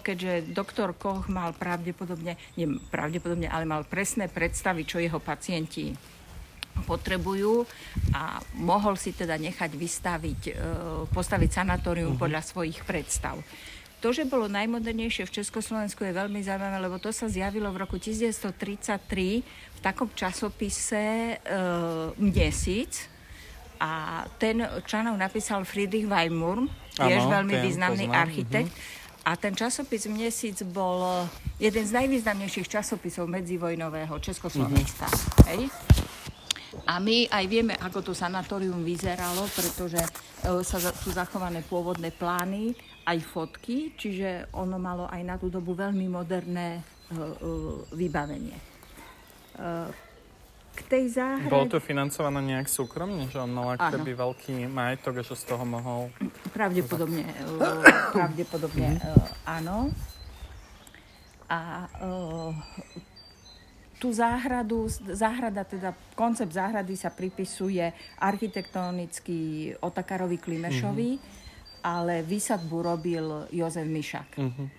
keďže doktor Koch mal ale mal presné predstavy, čo jeho pacienti potrebujú a mohol si teda nechať postaviť sanatórium podľa svojich predstav. To, že bolo najmodernejšie v Československu, je veľmi zaujímavé, lebo to sa zjavilo v roku 1933 v takom časopise Měsíc a ten článok napísal Friedrich Weinmurm, tiež veľmi významný architekt. A ten časopis Měsíc bol jeden z najvýznamnejších časopisov medzivojnového Československa. Hej? A my aj vieme, ako to sanatórium vyzeralo, pretože sú zachované pôvodné plány, aj fotky, čiže ono malo aj na tú dobu veľmi moderné vybavenie. K tej záhrade... Bolo to financované nejak súkromne, že on mal akoby veľký majetok a že z toho mohol... Pravdepodobne áno. A tú záhrada, teda koncept záhrady sa pripisuje architektonicky Otakarovi Klimešovi, ale výsadbu robil Jozef Mišak.